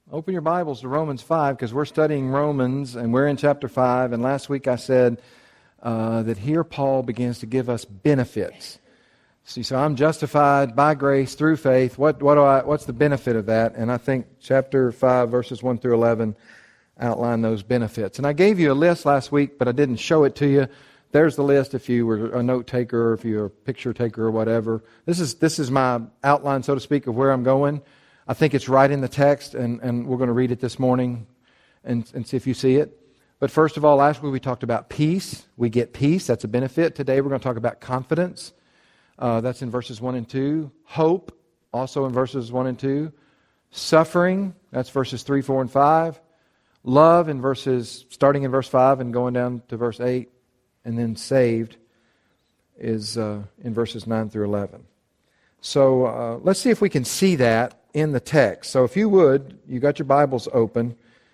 Open your Bibles to Romans 5 because we're studying Romans and we're in chapter 5. And last week I said that here Paul begins to give us benefits. See, so I'm justified by grace through faith. What's the benefit of that? And I think chapter 5 verses 1 through 11 outline those benefits. And I gave you a list last week, but I didn't show it to you. There's the list if you were a note taker or if you're a picture taker or whatever. This is my outline, so to speak, of where I'm going. I think it's right in the text, and we're going to read it this morning and see if you see it. But first of all, last week we talked about peace. We get peace. That's a benefit. Today we're going to talk about confidence. That's in verses 1 and 2. Hope, also in verses 1 and 2. Suffering, that's verses 3, 4, and 5. Love, starting in verse 5 and going down to verse 8. And then saved is in verses 9 through 11. So let's see if we can see that in the text. So if you would, you got your Bibles open,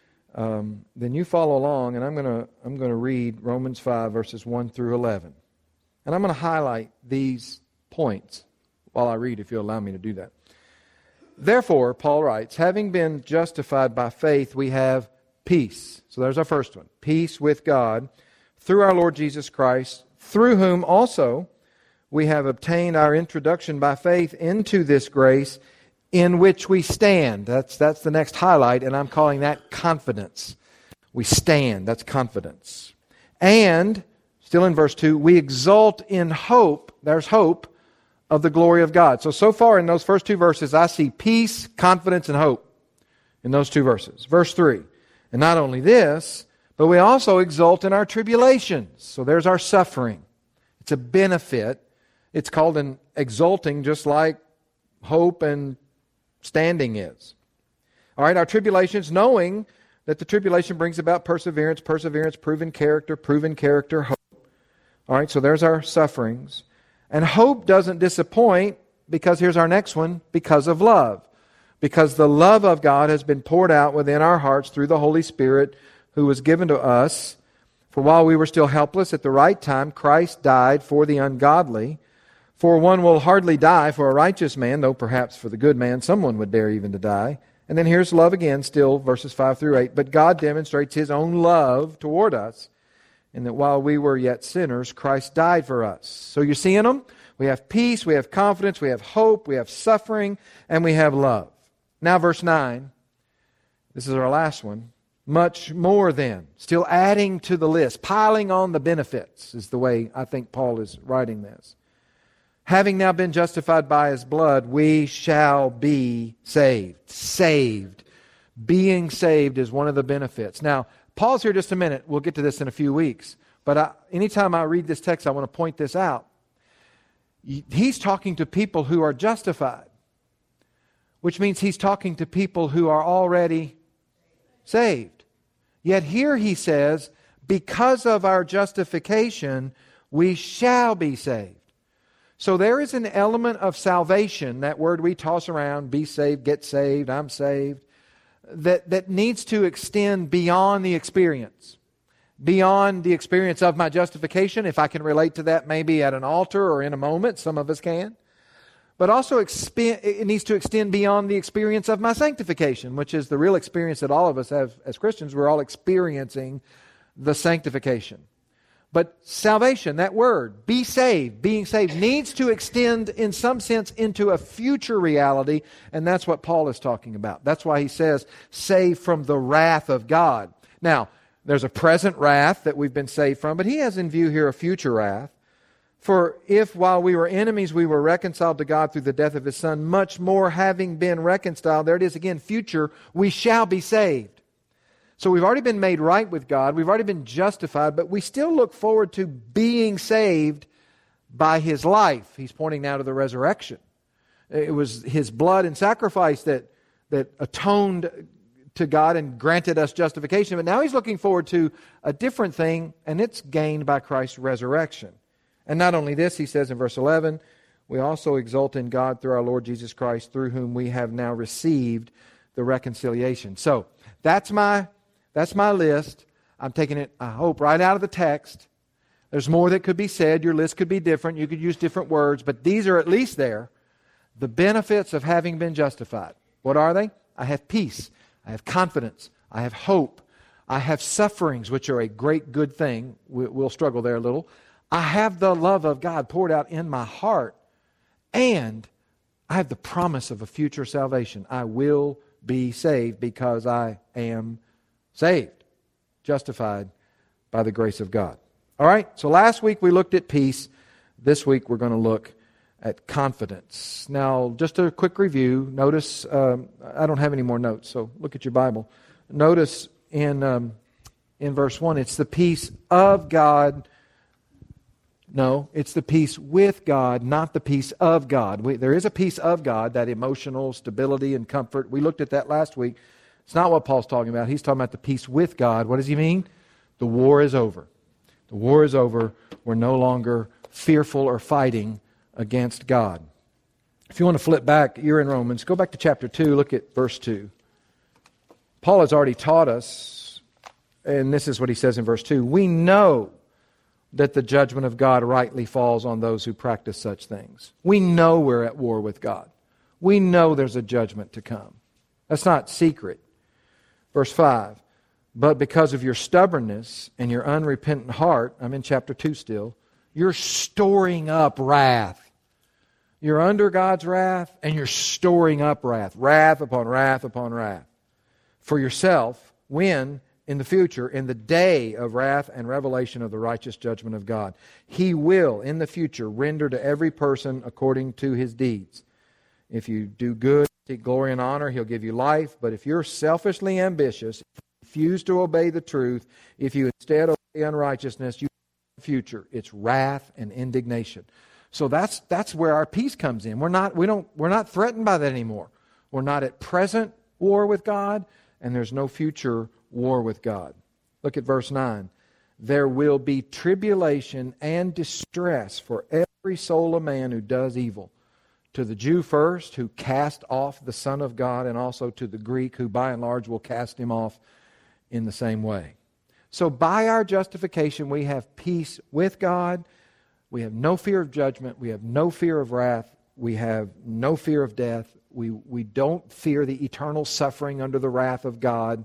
then you follow along, and I'm going to read Romans 5 verses 1 through 11. And I'm going to highlight these points while I read, if you'll allow me to do that. Therefore, Paul writes, having been justified by faith, we have peace. So there's our first one. Peace with God through our Lord Jesus Christ, through whom also we have obtained our introduction by faith into this grace in which we stand. That's the next highlight, and I'm calling that confidence. We stand, that's confidence. And, still in verse 2, we exult in hope, there's hope, of the glory of God. So far in those first two verses, I see peace, confidence, and hope in those two verses. Verse 3, and not only this, but we also exult in our tribulations. So there's our suffering. It's a benefit. It's called an exulting, just like hope and standing is. All right, our tribulations, knowing that the tribulation brings about perseverance, proven character, hope. All right, so there's our sufferings. And hope doesn't disappoint because here's our next one, because of love. Because the love of God has been poured out within our hearts through the Holy Spirit who was given to us. For while we were still helpless, at the right time, Christ died for the ungodly. For one will hardly die for a righteous man, though perhaps for the good man someone would dare even to die. And then here's love again, still, verses 5 through 8. But God demonstrates His own love toward us, in that while we were yet sinners, Christ died for us. So you're seeing them? We have peace, we have confidence, we have hope, we have suffering, and we have love. Now verse 9. This is our last one. Much more then. Still adding to the list. Piling on the benefits is the way I think Paul is writing this. Having now been justified by His blood, we shall be saved. Saved. Being saved is one of the benefits. Now, Paul's here just a minute. We'll get to this in a few weeks. But anytime I read this text, I want to point this out. He's talking to people who are justified, which means he's talking to people who are already saved. Yet here he says, because of our justification, we shall be saved. So there is an element of salvation, that word we toss around, be saved, get saved, I'm saved, that needs to extend beyond the experience. Beyond the experience of my justification, if I can relate to that maybe at an altar or in a moment, some of us can. But also it needs to extend beyond the experience of my sanctification, which is the real experience that all of us have as Christians. We're all experiencing the sanctification. But salvation, that word, be saved, being saved, needs to extend in some sense into a future reality, and that's what Paul is talking about. That's why he says, saved from the wrath of God. Now, there's a present wrath that we've been saved from, but he has in view here a future wrath. For if while we were enemies we were reconciled to God through the death of His Son, much more having been reconciled, there it is again, future, we shall be saved. So we've already been made right with God, we've already been justified, but we still look forward to being saved by His life. He's pointing now to the resurrection. It was His blood and sacrifice that atoned to God and granted us justification. But now He's looking forward to a different thing, and it's gained by Christ's resurrection. And not only this, he says in verse 11, we also exult in God through our Lord Jesus Christ, through whom we have now received the reconciliation. So that's my list. I'm taking it, I hope, right out of the text. There's more that could be said. Your list could be different. You could use different words, but these are at least there. The benefits of having been justified. What are they? I have peace. I have confidence. I have hope. I have sufferings, which are a great good thing. We'll struggle there a little. I have the love of God poured out in my heart. And I have the promise of a future salvation. I will be saved because I am saved, justified by the grace of God. All right, so last week we looked at peace. This week we're going to look at confidence. Now, just a quick review. Notice, I don't have any more notes, so look at your Bible. Notice in verse 1, it's the peace of God. No, it's the peace with God, not the peace of God. There is a peace of God, that emotional stability and comfort. We looked at that last week. It's not what Paul's talking about. He's talking about the peace with God. What does he mean? The war is over. The war is over. We're no longer fearful or fighting against God. If you want to flip back, you're in Romans. Go back to chapter 2. Look at verse 2. Paul has already taught us, and this is what he says in verse 2. We know that the judgment of God rightly falls on those who practice such things. We know we're at war with God. We know there's a judgment to come. That's not secret. Verse 5, but because of your stubbornness and your unrepentant heart, I'm in chapter 2 still, you're storing up wrath. You're under God's wrath and you're storing up wrath. Wrath upon wrath upon wrath. For yourself, when in the future, in the day of wrath and revelation of the righteous judgment of God, He will, in the future, render to every person according to his deeds. If you do good, seek glory and honor, He'll give you life. But if you're selfishly ambitious, refuse to obey the truth, if you instead obey unrighteousness, you have a future. It's wrath and indignation. So that's where our peace comes in. We're not threatened by that anymore. We're not at present war with God, and there's no future war with God. Look at verse 9. There will be tribulation and distress for every soul of man who does evil. To the Jew first, who cast off the Son of God, and also to the Greek, who by and large will cast Him off in the same way. So by our justification, we have peace with God. We have no fear of judgment. We have no fear of wrath. We have no fear of death. We don't fear the eternal suffering under the wrath of God.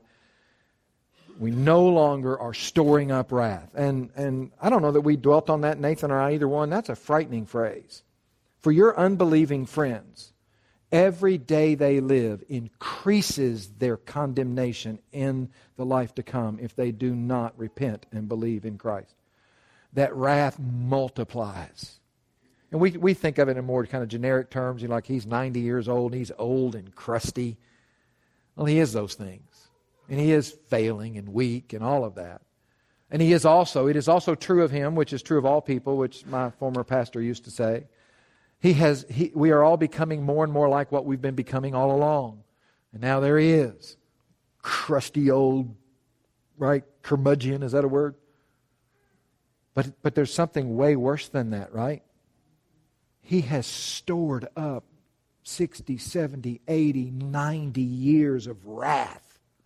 We no longer are storing up wrath. And I don't know that we dwelt on that, Nathan or I, either one. That's a frightening phrase. For your unbelieving friends, every day they live increases their condemnation in the life to come if they do not repent and believe in Christ. That wrath multiplies. And we think of it in more kind of generic terms, like he's 90 years old and he's old and crusty. Well, he is those things. And he is failing and weak and all of that. And it is also true of him, which is true of all people, which my former pastor used to say. We are all becoming more and more like what we've been becoming all along. And now there he is. Crusty old, right, curmudgeon, is that a word? But there's something way worse than that, right? He has stored up 60, 70, 80, 90 years of wrath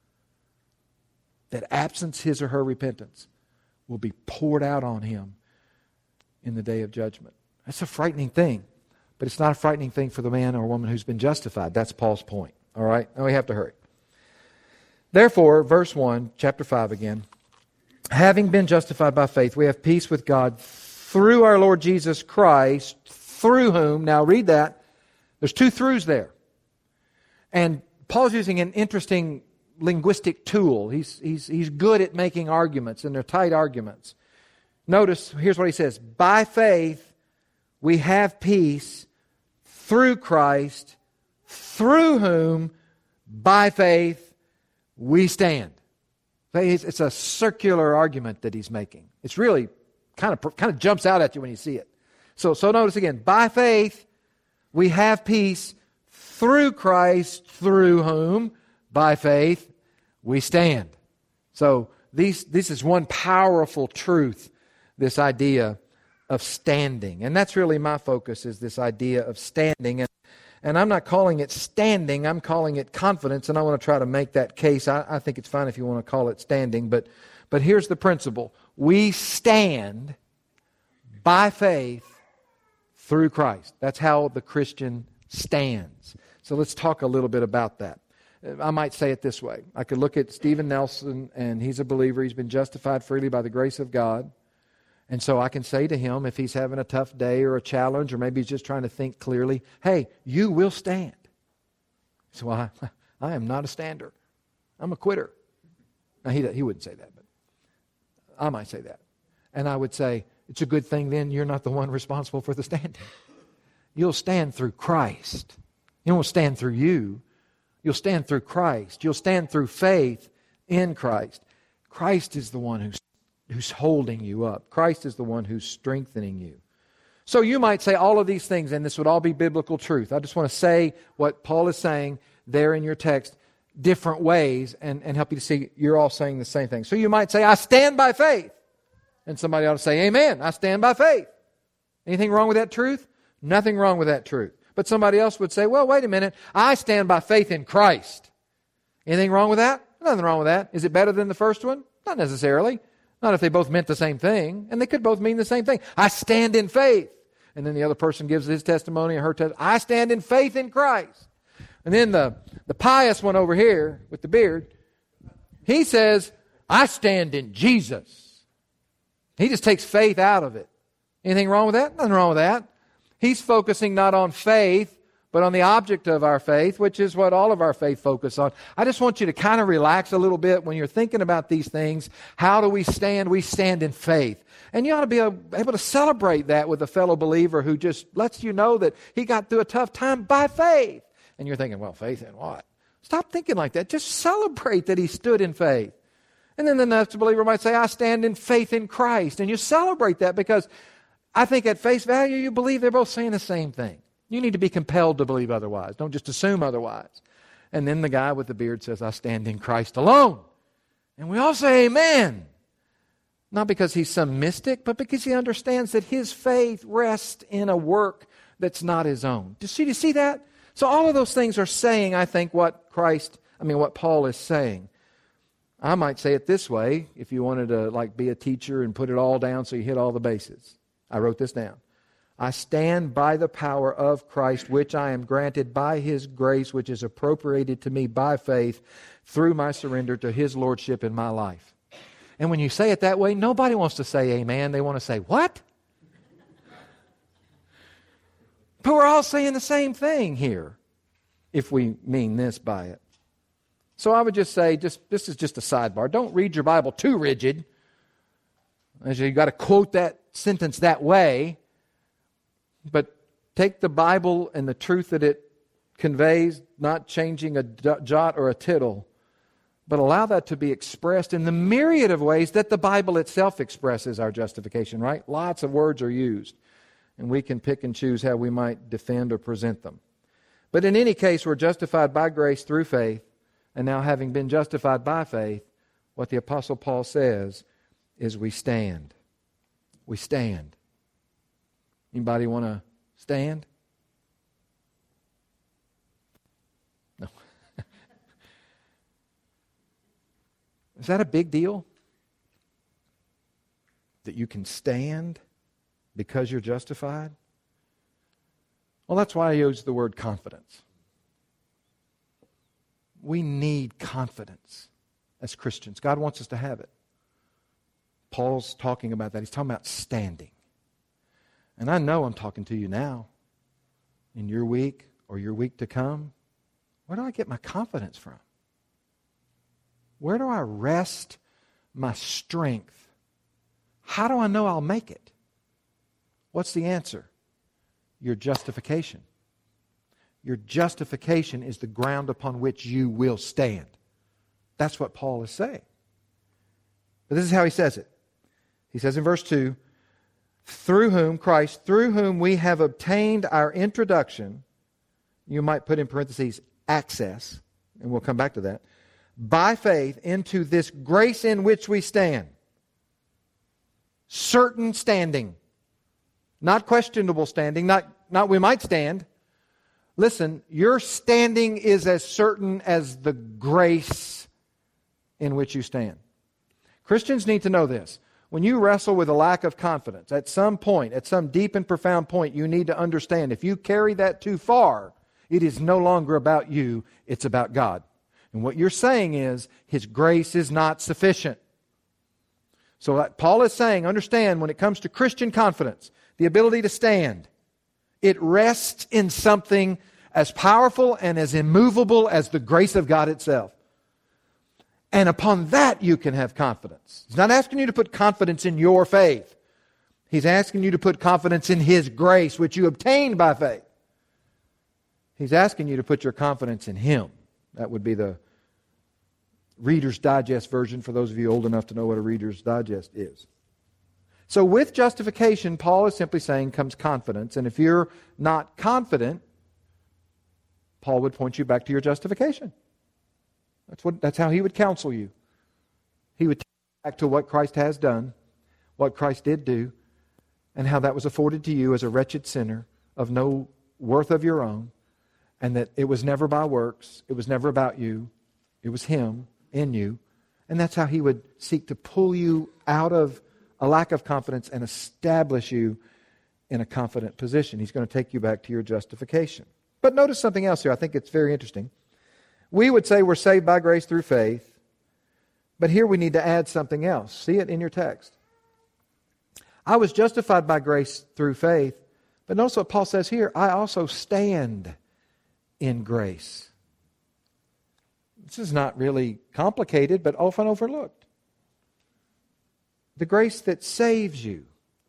that, absent his or her repentance, will be poured out on him in the day of judgment. That's a frightening thing. But it's not a frightening thing for the man or woman who's been justified. That's Paul's point. All right? Now we have to hurry. Therefore, verse 1, chapter 5 again. Having been justified by faith, we have peace with God through our Lord Jesus Christ, through whom, now read that, there's two throughs there. And Paul's using an interesting linguistic tool. He's good at making arguments, and they're tight arguments. Notice, here's what he says. By faith, we have peace through Christ, through whom, by faith, we stand. It's a circular argument that he's making. It's really kind of jumps out at you when you see it. So notice again, by faith, we have peace through Christ, through whom, by faith, we stand. So this is one powerful truth, this idea of standing. And that's really my focus, is this idea of standing. And I'm not calling it standing, I'm calling it confidence, and I want to try to make that case. I think it's fine if you want to call it standing, but here's the principle. We stand by faith through Christ. That's how the Christian stands. So let's talk a little bit about that. I might say it this way. I could look at Stephen Nelson, and he's a believer. He's been justified freely by the grace of God. And so I can say to him, if he's having a tough day or a challenge, or maybe he's just trying to think clearly, hey, you will stand. So I am not a stander. I'm a quitter. Now, he wouldn't say that, but I might say that. And I would say, it's a good thing then you're not the one responsible for the standing. You'll stand through Christ. You won't stand through you. You'll stand through Christ. You'll stand through faith in Christ. Christ is the one who's holding you up. Christ is the one who's strengthening you. So you might say all of these things, and this would all be biblical truth. I just want to say what Paul is saying there in your text different ways and help you to see you're all saying the same thing. So you might say, I stand by faith. And somebody ought to say, amen, I stand by faith. Anything wrong with that truth? Nothing wrong with that truth. But somebody else would say, well, wait a minute, I stand by faith in Christ. Anything wrong with that? Nothing wrong with that. Is it better than the first one? Not necessarily. Not if they both meant the same thing. And they could both mean the same thing. I stand in faith. And then the other person gives his testimony or her testimony. I stand in faith in Christ. And then the pious one over here with the beard, he says, I stand in Jesus. He just takes faith out of it. Anything wrong with that? Nothing wrong with that. He's focusing not on faith, but on the object of our faith, which is what all of our faith focus on. I just want you to kind of relax a little bit when you're thinking about these things. How do we stand? We stand in faith. And you ought to be able to celebrate that with a fellow believer who just lets you know that he got through a tough time by faith. And you're thinking, well, faith in what? Stop thinking like that. Just celebrate that he stood in faith. And then the next believer might say, I stand in faith in Christ. And you celebrate that because I think at face value you believe they're both saying the same thing. You need to be compelled to believe otherwise. Don't just assume otherwise. And then the guy with the beard says, I stand in Christ alone. And we all say amen. Not because he's some mystic, but because he understands that his faith rests in a work that's not his own. Do you see that? So all of those things are saying, I think, what Paul is saying. I might say it this way, if you wanted to be a teacher and put it all down so you hit all the bases. I wrote this down. I stand by the power of Christ, which I am granted by His grace, which is appropriated to me by faith through my surrender to His Lordship in my life. And when you say it that way, nobody wants to say amen. They want to say, what? But we're all saying the same thing here, if we mean this by it. So I would just say, this is just a sidebar. Don't read your Bible too rigid. As you've got to quote that sentence that way. But take the Bible and the truth that it conveys, not changing a jot or a tittle, but allow that to be expressed in the myriad of ways that the Bible itself expresses our justification, right? Lots of words are used, and we can pick and choose how we might defend or present them. But in any case, we're justified by grace through faith, and now having been justified by faith, what the Apostle Paul says is we stand. We stand. Anybody want to stand? No. Is that a big deal? That you can stand because you're justified? Well, that's why I use the word confidence. We need confidence as Christians. God wants us to have it. Paul's talking about that. He's talking about standing. And I know I'm talking to you now, in your week or your week to come. Where do I get my confidence from? Where do I rest my strength? How do I know I'll make it? What's the answer? Your justification. Your justification is the ground upon which you will stand. That's what Paul is saying. But this is how he says it. He says in verse 2, through whom we have obtained our introduction, you might put in parentheses, access, and we'll come back to that, by faith into this grace in which we stand. Certain standing. Not questionable standing, not we might stand. Listen, your standing is as certain as the grace in which you stand. Christians need to know this. When you wrestle with a lack of confidence, at some point, at some deep and profound point, you need to understand if you carry that too far, it is no longer about you, it's about God. And what you're saying is, His grace is not sufficient. So what Paul is saying, understand, when it comes to Christian confidence, the ability to stand, it rests in something as powerful and as immovable as the grace of God itself. And upon that you can have confidence. He's not asking you to put confidence in your faith. He's asking you to put confidence in His grace, which you obtained by faith. He's asking you to put your confidence in Him. That would be the Reader's Digest version for those of you old enough to know what a Reader's Digest is. So with justification, Paul is simply saying comes confidence. And if you're not confident, Paul would point you back to your justification. That's how he would counsel you. He would take you back to what Christ has done, what Christ did do, and how that was afforded to you as a wretched sinner of no worth of your own, and that it was never by works, it was never about you, it was Him in you. And that's how he would seek to pull you out of a lack of confidence and establish you in a confident position. He's going to take you back to your justification. But notice something else here. I think it's very interesting. We would say we're saved by grace through faith, but here we need to add something else. See it in your text. I was justified by grace through faith, but notice what Paul says here. I also stand in grace. This is not really complicated, but often overlooked. The grace that saves you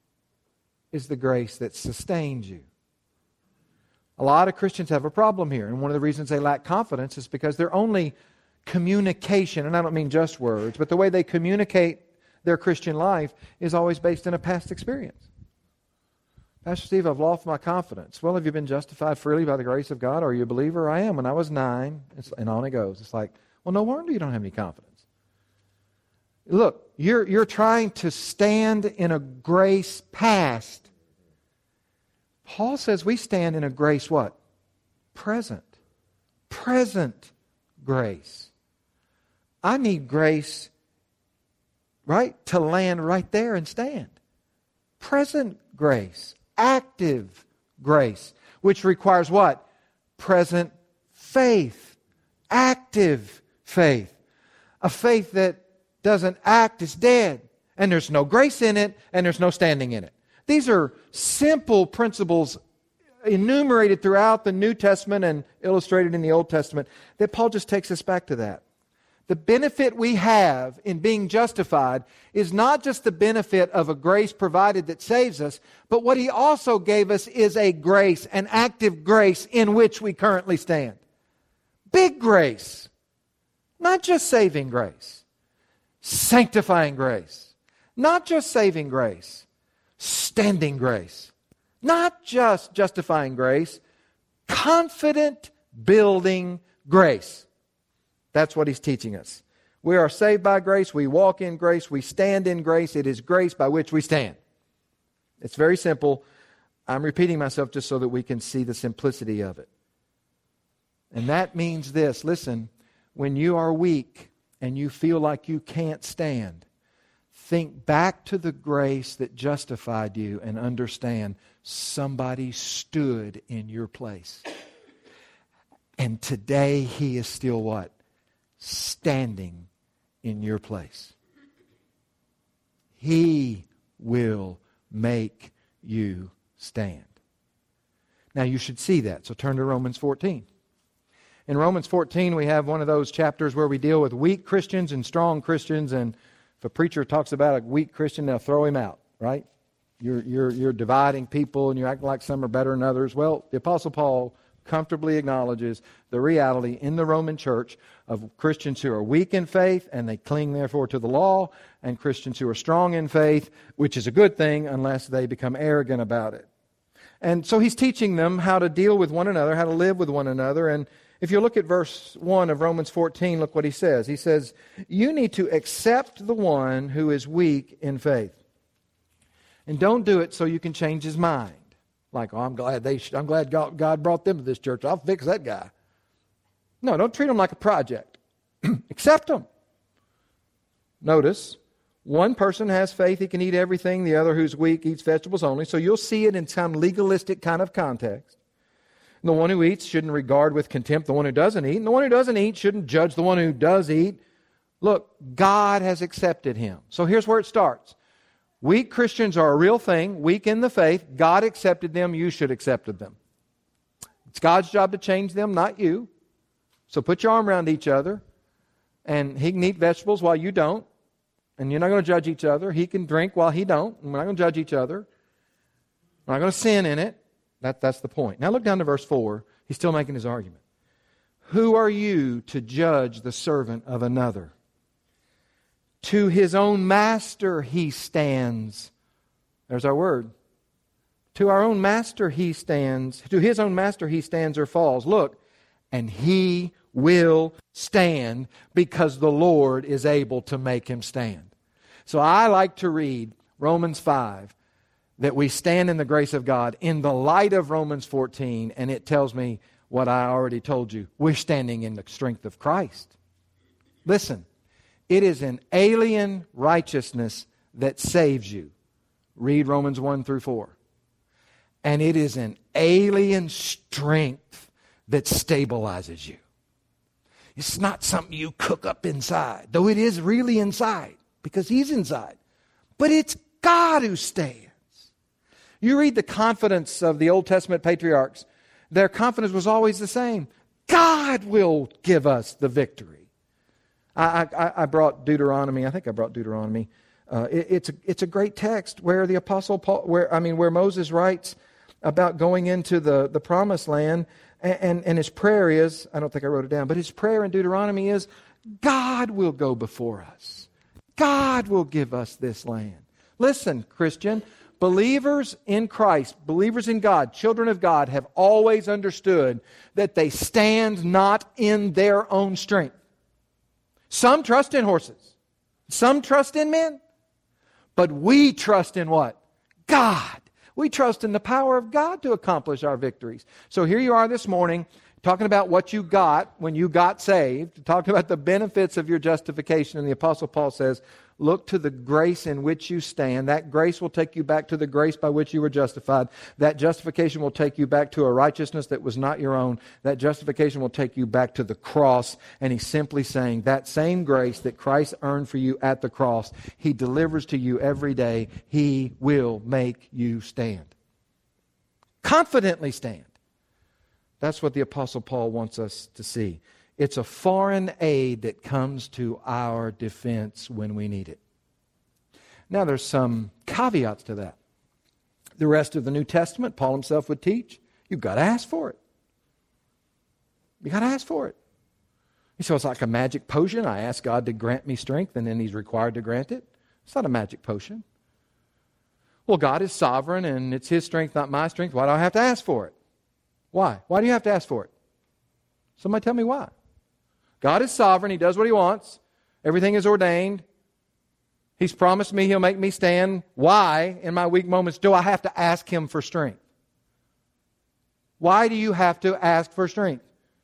is the grace that sustains you. A lot of Christians have a problem here, and one of the reasons they lack confidence is because their only communication, and I don't mean just words, but the way they communicate their Christian life is always based in a past experience. Pastor Steve, I've lost my confidence. Well, have you been justified freely by the grace of God? Are you a believer? I am. When I was 9, and on it goes. It's like, well, no wonder you don't have any confidence. Look, you're trying to stand in a grace past. Paul says we stand in a grace what? Present. Present grace. I need grace, right, to land right there and stand. Present grace. Active grace. Which requires what? Present faith. Active faith. A faith that doesn't act is dead. And there's no grace in it, and there's no standing in it. These are simple principles enumerated throughout the New Testament and illustrated in the Old Testament that Paul just takes us back to that. The benefit we have in being justified is not just the benefit of a grace provided that saves us, but what He also gave us is a grace, an active grace in which we currently stand. Big grace. Not just saving grace. Sanctifying grace. Not just saving grace. Standing grace. Not just justifying grace. Confident building grace. That's what he's teaching us. We are saved by grace. We walk in grace. We stand in grace. It is grace by which we stand. It's very simple. I'm repeating myself just so that we can see the simplicity of it. And that means this. Listen, when you are weak and you feel like you can't stand, think back to the grace that justified you and understand somebody stood in your place. And today He is still what? Standing in your place. He will make you stand. Now you should see that. So turn to Romans 14. In Romans 14 we have one of those chapters where we deal with weak Christians and strong Christians, and if a preacher talks about a weak Christian, they'll throw him out, right? You're dividing people and you're acting like some are better than others. Well, the Apostle Paul comfortably acknowledges the reality in the Roman church of Christians who are weak in faith and they cling therefore to the law, and Christians who are strong in faith, which is a good thing unless they become arrogant about it. And so he's teaching them how to deal with one another, how to live with one another. And if you look at verse 1 of Romans 14, look what he says. He says, you need to accept the one who is weak in faith. And don't do it so you can change his mind. Like, oh, I'm glad God brought them to this church. I'll fix that guy. No, don't treat them like a project. Accept them. Notice, one person has faith, he can eat everything. The other who's weak eats vegetables only. So you'll see it in some legalistic kind of context. And the one who eats shouldn't regard with contempt the one who doesn't eat. And the one who doesn't eat shouldn't judge the one who does eat. Look, God has accepted him. So here's where it starts. Weak Christians are a real thing, weak in the faith. God accepted them, you should accept them. It's God's job to change them, not you. So put your arm around each other, and he can eat vegetables while you don't, and you're not going to judge each other. He can drink while he don't, and we're not going to judge each other. We're not going to sin in it. That's the point. Now look down to verse 4. He's still making his argument. Who are you to judge the servant of another? To his own master he stands. There's our word. To our own master he stands. To his own master he stands or falls. Look, and he will stand because the Lord is able to make him stand. So I like to read Romans 5, that we stand in the grace of God in the light of Romans 14, and it tells me what I already told you. We're standing in the strength of Christ. Listen, it is an alien righteousness that saves you. Read Romans 1 through 4. And it is an alien strength that stabilizes you. It's not something you cook up inside, though it is really inside, because he's inside. But it's God who stands. You read the confidence of the Old Testament patriarchs. Their confidence was always the same. God will give us the victory. I brought Deuteronomy. I think I brought Deuteronomy. It's a great text where the Apostle Paul, where Moses writes about going into the promised land, and his prayer is, I don't think I wrote it down, but his prayer in Deuteronomy is, God will go before us. God will give us this land. Listen, Christian, believers in Christ, believers in God, children of God, have always understood that they stand not in their own strength. Some trust in horses. Some trust in men. But we trust in what? God. We trust in the power of God to accomplish our victories. So here you are this morning, talking about what you got when you got saved, talking about the benefits of your justification. And the Apostle Paul says, look to the grace in which you stand. That grace will take you back to the grace by which you were justified. That justification will take you back to a righteousness that was not your own. That justification will take you back to the cross. And he's simply saying that same grace that Christ earned for you at the cross, he delivers to you every day. He will make you stand. Confidently stand. That's what the Apostle Paul wants us to see. It's a foreign aid that comes to our defense when we need it. Now there's some caveats to that. The rest of the New Testament, Paul himself would teach, you've got to ask for it. You've got to ask for it. So it's like a magic potion. I ask God to grant me strength and then he's required to grant it. It's not a magic potion. Well, God is sovereign and it's his strength, not my strength. Why do I have to ask for it? Why? Why do you have to ask for it? Somebody tell me why. God is sovereign. He does what he wants. Everything is ordained. He's promised me he'll make me stand. Why, in my weak moments, do I have to ask him for strength? Why do you have to ask for strength?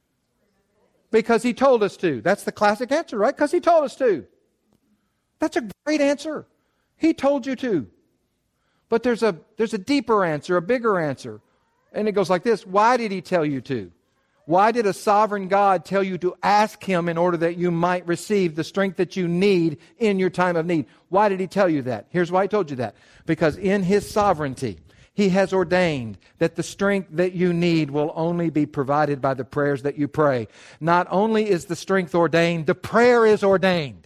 Because he told us to. That's the classic answer, right? Because he told us to. That's a great answer. He told you to. But there's a deeper answer, a bigger answer. And it goes like this. Why did he tell you to? Why did a sovereign God tell you to ask him in order that you might receive the strength that you need in your time of need? Why did he tell you that? Here's why he told you that. Because in his sovereignty, he has ordained that the strength that you need will only be provided by the prayers that you pray. Not only is the strength ordained, the prayer is ordained.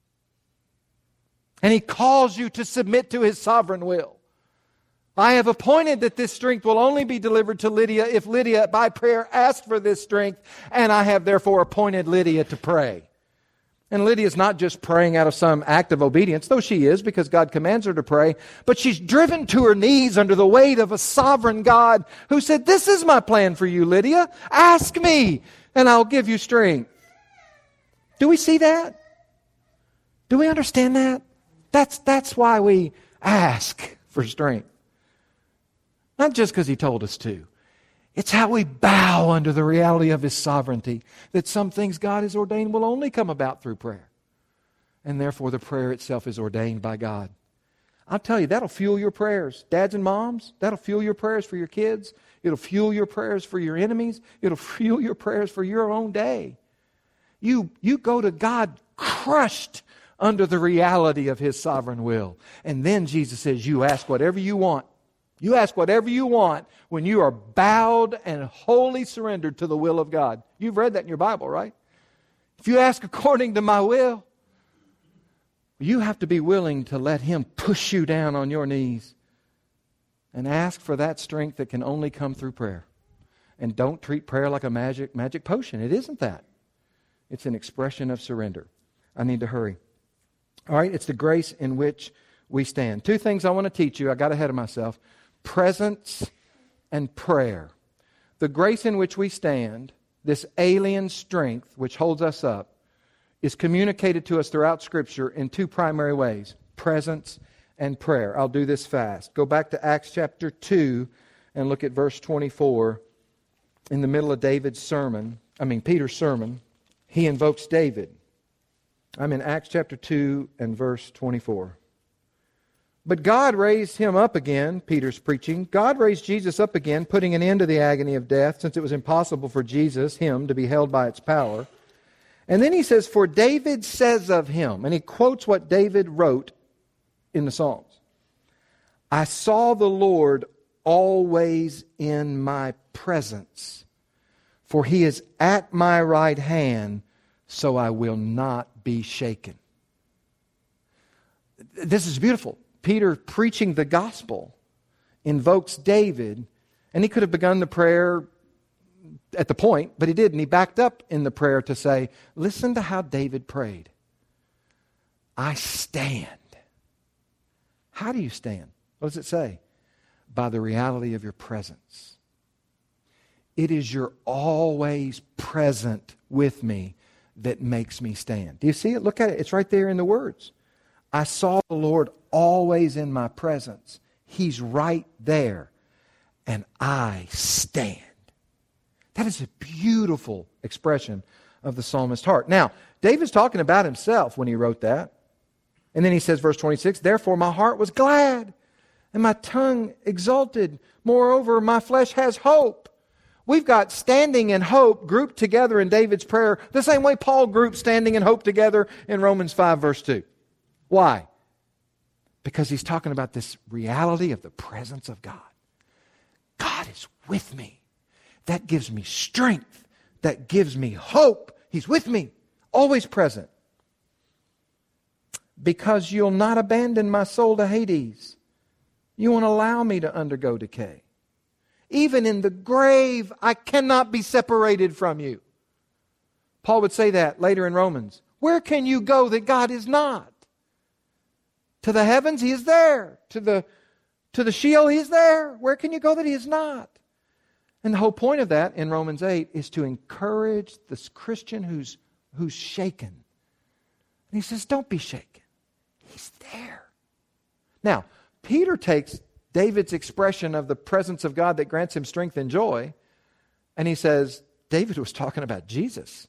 And he calls you to submit to his sovereign will. I have appointed that this strength will only be delivered to Lydia if Lydia by prayer asks for this strength, and I have therefore appointed Lydia to pray. And Lydia is not just praying out of some act of obedience, though she is because God commands her to pray, but she's driven to her knees under the weight of a sovereign God who said, this is my plan for you, Lydia. Ask me, and I'll give you strength. Do we see that? Do we understand that? That's why we ask for strength. Not just because he told us to. It's how we bow under the reality of his sovereignty, that some things God has ordained will only come about through prayer. And therefore the prayer itself is ordained by God. I'll tell you, that'll fuel your prayers. Dads and moms, that'll fuel your prayers for your kids. It'll fuel your prayers for your enemies. It'll fuel your prayers for your own day. You go to God crushed under the reality of His sovereign will. And then Jesus says, you ask whatever you want. You ask whatever you want when you are bowed and wholly surrendered to the will of God. You've read that in your Bible, right? If you ask according to my will, you have to be willing to let Him push you down on your knees and ask for that strength that can only come through prayer. And don't treat prayer like a magic potion. It isn't that. It's an expression of surrender. I need to hurry. All right, it's the grace in which we stand. Two things I want to teach you. I got ahead of myself. Presence and prayer. The grace in which we stand, this alien strength which holds us up, is communicated to us throughout Scripture in two primary ways. Presence and prayer. I'll do this fast. Go back to Acts chapter 2 and look at verse 24. In the middle of Peter's sermon, he invokes David. I'm in Acts chapter 2 and verse 24. But God raised him up again, Peter's preaching. God raised Jesus up again, putting an end to the agony of death, since it was impossible for him, to be held by its power. And then he says, for David says of him, and he quotes what David wrote in the Psalms. I saw the Lord always in my presence, for He is at my right hand, so I will not be shaken. This is beautiful. Peter, preaching the gospel, invokes David, and he could have begun the prayer at the point, but he didn't. He backed up in the prayer to say, listen to how David prayed. I stand. How do you stand? What does it say? By the reality of your presence. It is your always present with me that makes me stand. Do you see it? Look at it. It's right there in the words. I saw the Lord always in my presence. He's right there. And I stand. That is a beautiful expression of the psalmist's heart. Now, David's talking about himself when he wrote that. And then he says, verse 26, therefore my heart was glad and my tongue exulted. Moreover, my flesh has hope. We've got standing and hope grouped together in David's prayer the same way Paul grouped standing and hope together in Romans 5 verse 2. Why? Because he's talking about this reality of the presence of God. God is with me. That gives me strength. That gives me hope. He's with me, always present. Because you'll not abandon my soul to Hades. You won't allow me to undergo decay. Even in the grave, I cannot be separated from you. Paul would say that later in Romans. Where can you go that God is not? To the heavens, He is there. To the Sheol, He is there. Where can you go that He is not? And the whole point of that in Romans 8 is to encourage this Christian who's shaken. And he says, don't be shaken. He's there. Now, Peter takes David's expression of the presence of God that grants him strength and joy, and he says, David was talking about Jesus.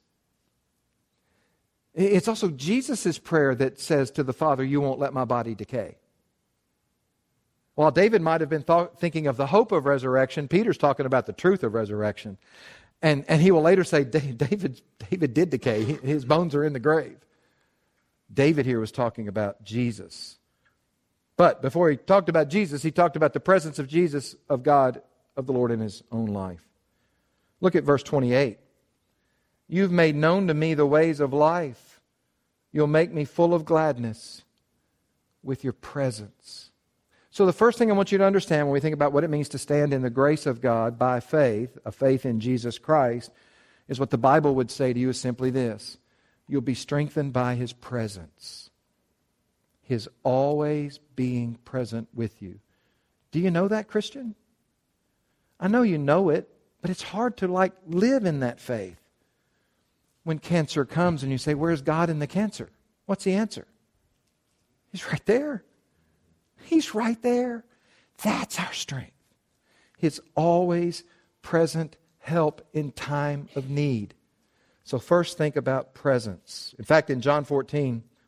It's also Jesus' prayer that says to the Father, you won't let my body decay. While David might have been thinking of the hope of resurrection, Peter's talking about the truth of resurrection. And he will later say, David did decay. His bones are in the grave. David here was talking about Jesus. But before he talked about Jesus, he talked about the presence of Jesus, of God, of the Lord in his own life. Look at verse 28. You've made known to me the ways of life. You'll make me full of gladness with your presence. So the first thing I want you to understand when we think about what it means to stand in the grace of God by faith, a faith in Jesus Christ, is what the Bible would say to you is simply this. You'll be strengthened by His presence. His always being present with you. Do you know that, Christian? I know you know it, but it's hard to live in that faith. When cancer comes and you say, where's God in the cancer? What's the answer? He's right there. He's right there. That's our strength. His always present help in time of need. So first think about presence. In fact, in John 14,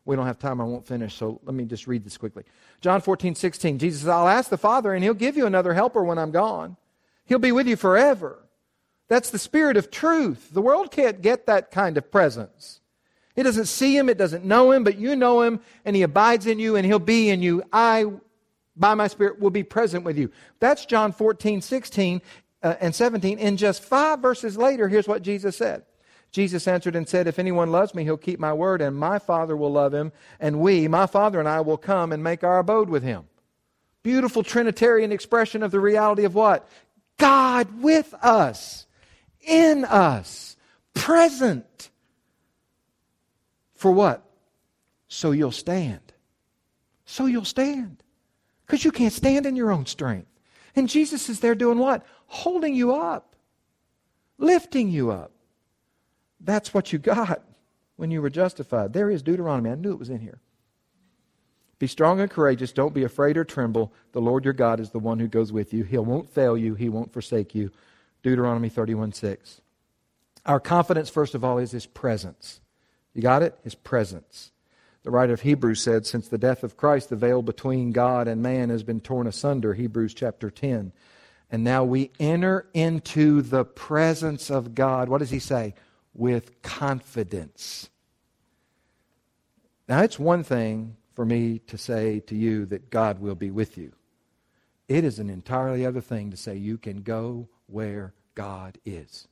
We don't have time. I won't finish. So let me just read this quickly. John 14:16. Jesus says, I'll ask the Father, and He'll give you another helper when I'm gone. He'll be with you forever. That's the Spirit of truth. The world can't get that kind of presence. It doesn't see Him, it doesn't know Him, but you know Him, and He abides in you, and He'll be in you. I, by my Spirit, will be present with you. That's John 14:16 and 17. In just 5 verses later, here's what Jesus said. Jesus answered and said, if anyone loves me, he'll keep my word, and my Father will love him, and we, my Father and I, will come and make our abode with him. Beautiful Trinitarian expression of the reality of what? God with us, in us, present. For what? So you'll stand. So you'll stand. Because you can't stand in your own strength. And Jesus is there doing what? Holding you up. Lifting you up. That's what you got when you were justified. There is Deuteronomy. I knew it was in here. Be strong and courageous. Don't be afraid or tremble. The Lord your God is the one who goes with you. He won't fail you. He won't forsake you. Deuteronomy 31:6. Our confidence, first of all, is His presence. You got it? His presence. The writer of Hebrews said, since the death of Christ, the veil between God and man has been torn asunder. Hebrews chapter 10. And now we enter into the presence of God. What does he say? With confidence. Now, it's one thing for me to say to you that God will be with you. It is an entirely other thing to say you can go where God is.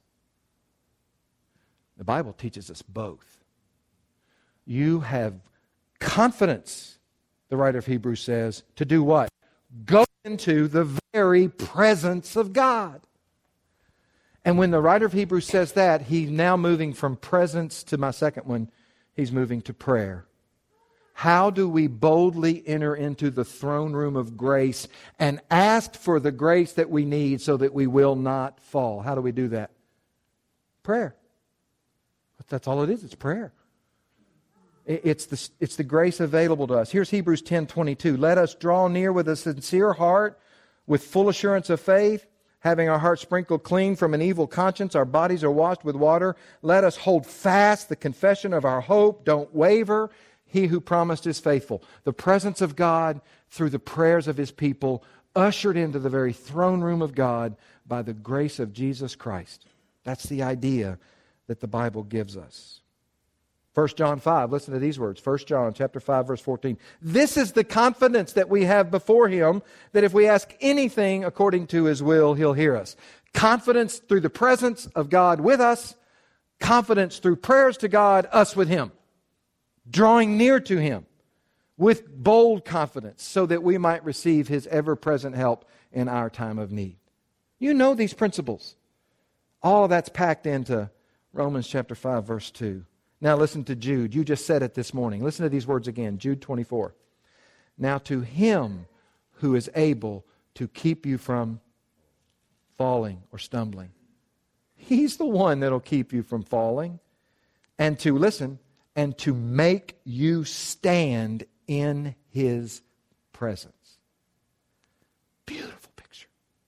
The Bible teaches us both. You have confidence, the writer of Hebrews says, to do what? Go into the very presence of God. And when the writer of Hebrews says that, he's now moving from presence to my second one. He's moving to prayer. How do we boldly enter into the throne room of grace and ask for the grace that we need so that we will not fall? How do we do that? Prayer. That's all it is. It's prayer. It's the grace available to us. Here's Hebrews 10:22. Let us draw near with a sincere heart, with full assurance of faith, having our hearts sprinkled clean from an evil conscience, our bodies are washed with water. Let us hold fast the confession of our hope. Don't waver. He who promised is faithful. The presence of God through the prayers of His people, ushered into the very throne room of God by the grace of Jesus Christ. That's the idea that the Bible gives us. 1 John 5, listen to these words. 1 John chapter 5, verse 14. This is the confidence that we have before Him, that if we ask anything according to His will, He'll hear us. Confidence through the presence of God with us. Confidence through prayers to God, us with Him. Drawing near to Him with bold confidence so that we might receive His ever-present help in our time of need. You know these principles. All of that's packed into Romans chapter 5, verse 2. Now listen to Jude. You just said it this morning. Listen to these words again. Jude 24. Now to Him who is able to keep you from falling or stumbling. He's the one that'll keep you from falling. And to, listen, and to make you stand in His presence. Beautiful picture.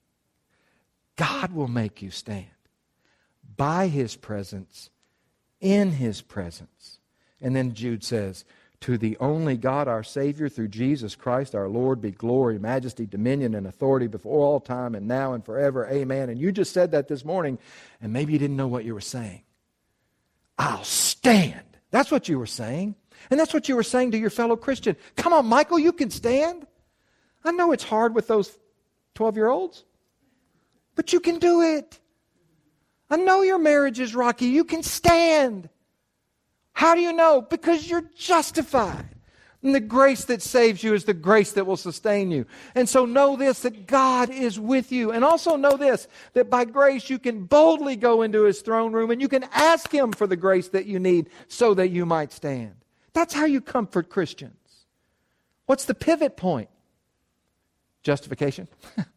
God will make you stand by His presence, in His presence. And then Jude says, to the only God our Savior through Jesus Christ our Lord be glory, majesty, dominion, and authority before all time and now and forever. Amen. And you just said that this morning, and maybe you didn't know what you were saying. I'll stand. That's what you were saying. And that's what you were saying to your fellow Christian. Come on, Michael, you can stand. I know it's hard with those 12-year-olds, but you can do it. I know your marriage is rocky. You can stand. How do you know? Because you're justified. And the grace that saves you is the grace that will sustain you. And so know this, that God is with you. And also know this, that by grace you can boldly go into His throne room and you can ask Him for the grace that you need so that you might stand. That's how you comfort Christians. What's the pivot point? Justification.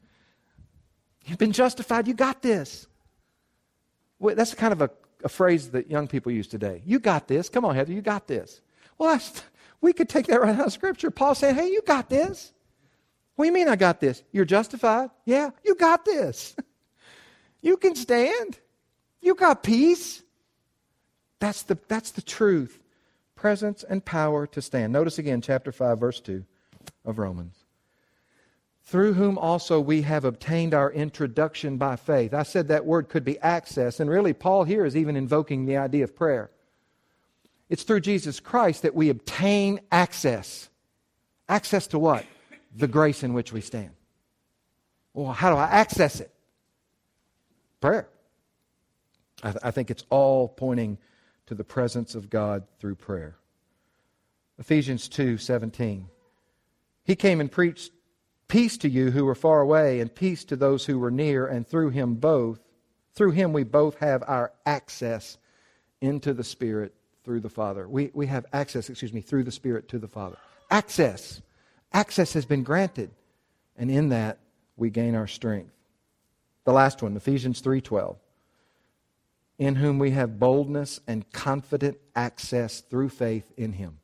You've been justified. You got this. Well, that's kind of a phrase that young people use today. You got this. Come on, Heather, you got this. Well, we could take that right out of Scripture. Paul's saying, hey, you got this. What do you mean I got this? You're justified? Yeah, you got this. You can stand. You got peace. That's the truth. presence and power to stand. Notice again, chapter 5, verse 2 of Romans. Through whom also we have obtained our introduction by faith. I said that word could be access, and really Paul here is even invoking the idea of prayer. It's through Jesus Christ that we obtain access. Access to what? The grace in which we stand. Well, how do I access it? Prayer. I think it's all pointing to the presence of God through prayer. Ephesians 2:17. He came and preached peace to you who were far away, and peace to those who were near, and through him we both have our access into the Spirit through the Father. We have access, through the Spirit to the Father. Access. Access has been granted, and in that we gain our strength. The last one, Ephesians 3:12. In whom we have boldness and confident access through faith in him.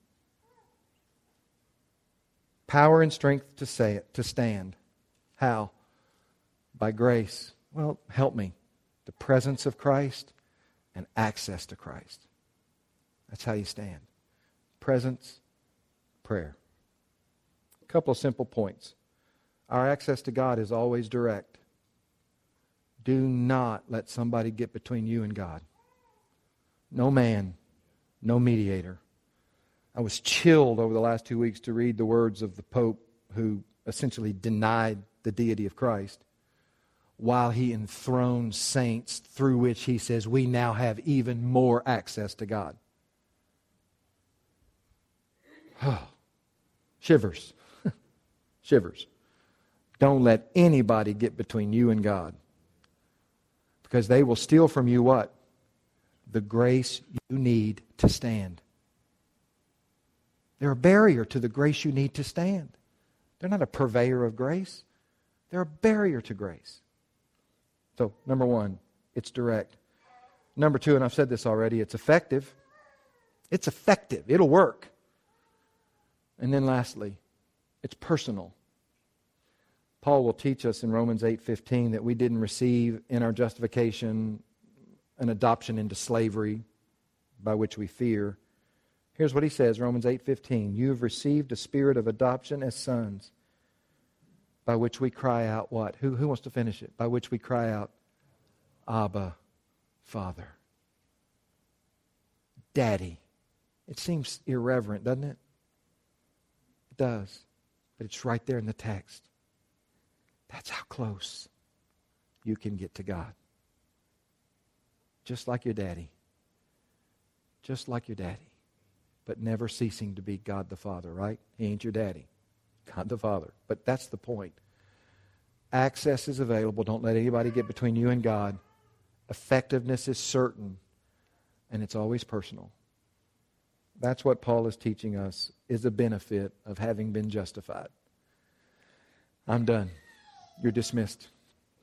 Power and strength to stand. How? By grace. Well, help me. The presence of Christ and access to Christ. That's how you stand. Presence, prayer. A couple of simple points. Our access to God is always direct. Do not let somebody get between you and God. No man, no mediator. I was chilled over the last 2 weeks to read the words of the Pope who essentially denied the deity of Christ while he enthroned saints through which he says we now have even more access to God. Shivers. Shivers. Don't let anybody get between you and God. Because they will steal from you what? The grace you need to stand. They're a barrier to the grace you need to stand. They're not a purveyor of grace. They're a barrier to grace. So, number one, it's direct. Number two, and I've said this already, it's effective. It's effective. It'll work. And then lastly, it's personal. Paul will teach us in Romans 8:15 that we didn't receive in our justification an adoption into slavery by which we fear. Here's what he says, Romans 8:15. You have received a spirit of adoption as sons, by which we cry out what? Who wants to finish it? By which we cry out, Abba, Father. Daddy. It seems irreverent, doesn't it? It does. But it's right there in the text. That's how close you can get to God. Just like your daddy. Just like your daddy. But never ceasing to be God the Father, right? He ain't your daddy. God the Father. But that's the point. Access is available. Don't let anybody get between you and God. Effectiveness is certain. And it's always personal. That's what Paul is teaching us is a benefit of having been justified. I'm done. You're dismissed.